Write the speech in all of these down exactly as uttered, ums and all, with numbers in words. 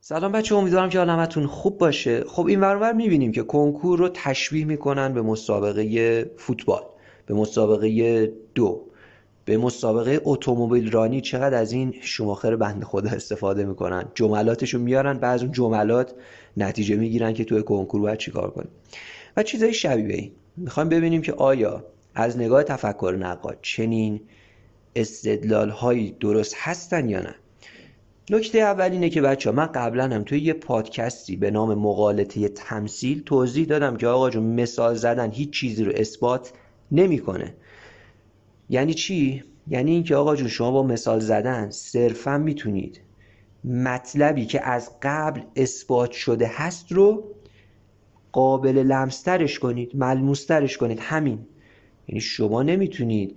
سلام بچه، امیدوارم که حال همتون خوب باشه. خب این ور اونور میبینیم که کنکور رو تشبیه میکنن به مسابقه فوتبال، به مسابقه دو، به مسابقه اتومبیل رانی. چقدر از این شوماخر بنده خدا استفاده میکنن، جملاتشو میارن، بعضی اون جملات نتیجه میگیرن که توی کنکور باید چیکار کنیم و چیزای شبیه این. میخوایم ببینیم که آیا از نگاه تفکر نقاد چنین استدلال هایی درست هستن یا نه. نکته اول اینه که بچه ها، من قبلا هم توی یه پادکستی به نام مقالطه تمثیل توضیح دادم که آقا جون، مثال زدن هیچ چیزی رو اثبات نمیکنه. یعنی چی؟ یعنی اینکه آقا جون، شما با مثال زدن صرفا میتونید مطلبی که از قبل اثبات شده هست رو قابل لمسترش کنید، ملموسترش کنید. همین. یعنی شما نمیتونید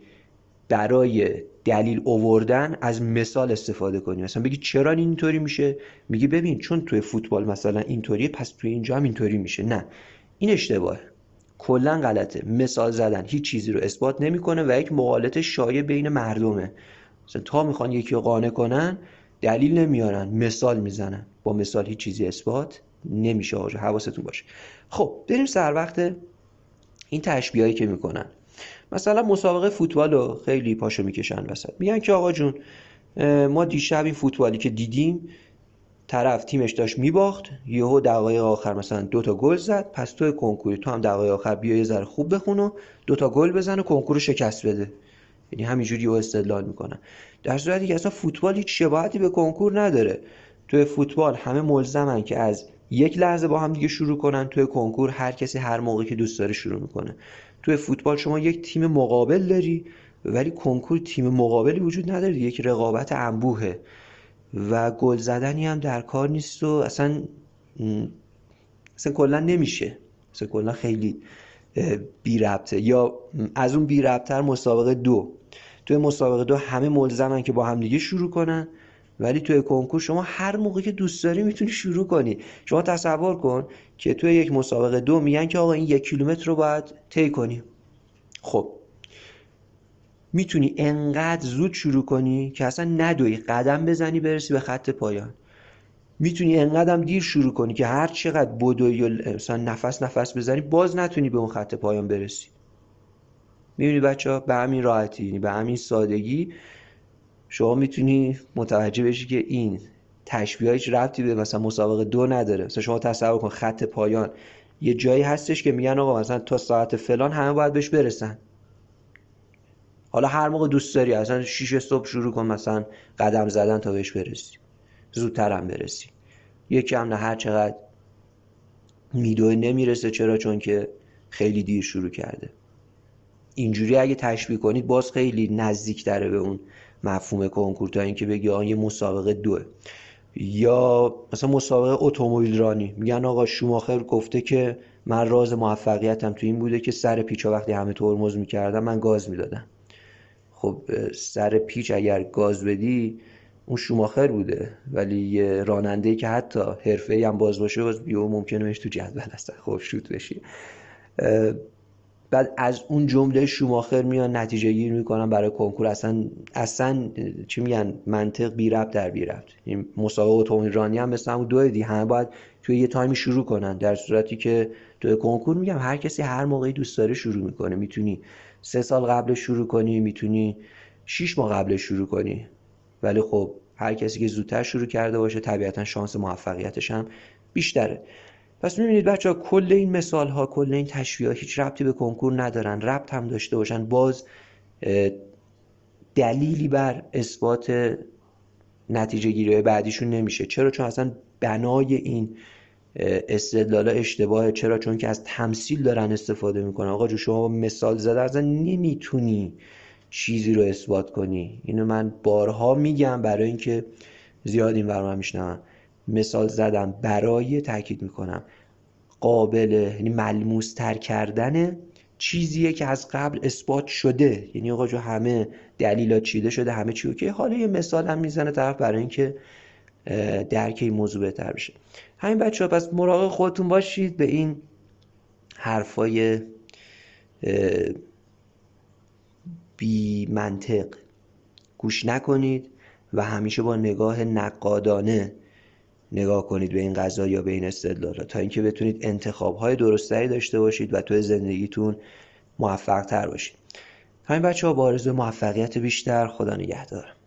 برای دلیل آوردن از مثال استفاده کنی. مثلا بگی چرا اینطوری میشه، میگی ببین چون توی فوتبال مثلا اینطوریه پس توی اینجا هم اینطوری میشه. نه، این اشتباهه، کلا غلطه. مثال زدن هیچ چیزی رو اثبات نمیکنه و یک مقالط شایع بین مردمه. مثلا تا میخوان یکی رو قانع کنن دلیل نمیارن، مثال میزنن. با مثال هیچ چیزی اثبات نمیشه. آجا حواستون باشه. خب بریم سر وقت این تشبیهایی که میکنن. مثلا مسابقه فوتبال رو خیلی پاشو میکشن وسط، میگن که آقا جون، ما دیشب این فوتبالی که دیدیم طرف تیمش داشت میباخت، یهو دقایق آخر مثلا دو تا گل زد، پس تو کنکوری تو هم دقایق آخر بیا یه ذره خوب بخون و دو تا گل بزن و کنکور رو شکست بده. یعنی همینجوری او استدلال میکنن، در صورتی که اصلا فوتبال هیچ شباهتی به کنکور نداره. توی فوتبال همه ملزمن که از یک لحظه با هم دیگه شروع کنن، توی کنکور هر کسی هر موقعی که دوست داره شروع میکنه. توی فوتبال شما یک تیم مقابل داری، ولی کنکور تیم مقابلی وجود نداره، یک رقابت انبوهه و گل زدنی هم در کار نیست و اصلا اصلا کلا نمیشه. اصلا کلا خیلی بی ربطه. یا از اون بی ربطتر مسابقه دو. توی مسابقه دو همه ملزمن که با هم دیگه شروع کنن، ولی توی کنکور شما هر موقع که دوست داری میتونی شروع کنی. شما تصور کن که توی یک مسابقه دو میگن که آقا این یک کیلومتر رو باید طی کنی. خب میتونی انقدر زود شروع کنی که اصلا ندوی، قدم بزنی برسی به خط پایان. میتونی انقدرم دیر شروع کنی که هر چقدر بدوی یا مثلا نفس نفس بزنی باز نتونی به اون خط پایان برسی. میبینی بچه ها، به همین راحتی، به همین سادگی شما میتونی متوجه بشی که این تشبیه ها هیچ ربطی به مثلا مسابقه دو نداره. مثلا شما تصور کن خط پایان یه جایی هستش که میگن آقا مثلا تا ساعت فلان همه باید بهش برسن. حالا هر موقع دوست داری اصلا شیش صبح شروع کن مثلا قدم زدن تا بهش برسی، زودتر هم برسی. یکی هم نه، هر چقدر میدوه نمیرسه. چرا؟ چون که خیلی دیر شروع کرده. اینجوری اگه تشبیه کنید باز خیلی نزدیک تره به اون مفهوم کنکور تا اینکه بگی آن یه مسابقه دوه. یا مثلا مسابقه اتومبیل رانی، میگن آقا شوماخر گفته که من راز موفقیتم تو این بوده که سر پیچا وقتی همه ترمز میکردن من گاز میدادم. خب سر پیچ اگر گاز بدی اون شوماخر بوده، ولی یه راننده‌ای که حتی حرفه‌ای هم باز باشه باز بیو ممکنه بهش تو جدول هستن خب شوت بشی. بعد از اون جمله شوماخر میان نتیجه گیر میکنن برای کنکور. اصلا اصلا چی میگن، منطق بی ربط در بی ربط. این مسابقه اتومبیل رانی هم مثل همون دوه دی، همه باید توی یه تایمی شروع کنن، در صورتی که توی کنکور میگم هر کسی هر موقعی دوست داره شروع میکنه. میتونی سه سال قبلش شروع کنی، میتونی شیش ماه قبلش شروع کنی، ولی خب هر کسی که زودتر شروع کرده باشه طبیعتا شانس موفقیتش هم بیشتره. پس میبینید بچه ها، کل این مثال ها، کل این تشبیه ها هیچ ربطی به کنکور ندارن. ربط هم داشته باشن باز دلیلی بر اثبات نتیجه گیری بعدیشون نمیشه. چرا؟ چون اصلا بنای این استدلال اشتباهه. چرا؟ چون که از تمثیل دارن استفاده میکنن. آقا جو، شما با مثال زده اصلا نمیتونی چیزی رو اثبات کنی. اینو من بارها میگم برای اینکه زیاد این ور من میشنم. مثال زدم برای، تاکید میکنم، قابل، یعنی ملموس تر کردن چیزیه که از قبل اثبات شده. یعنی آقا جو همه دلیلات چیده شده، همه چی اوکی، حالا یه مثال هم میزنه طرف برای اینکه درک این موضوع بهتر بشه. همین بچه ها، پس مراقب خودتون باشید، به این حرفای بی منطق گوش نکنید و همیشه با نگاه نقادانه نگاه کنید به این قضا یا به این استدلالا، تا اینکه بتونید انتخاب‌های درستری داشته باشید و توی زندگیتون موفق تر باشید. همین بچه‌ها، با آرزوی موفقیت بیشتر، خدا نگهدار.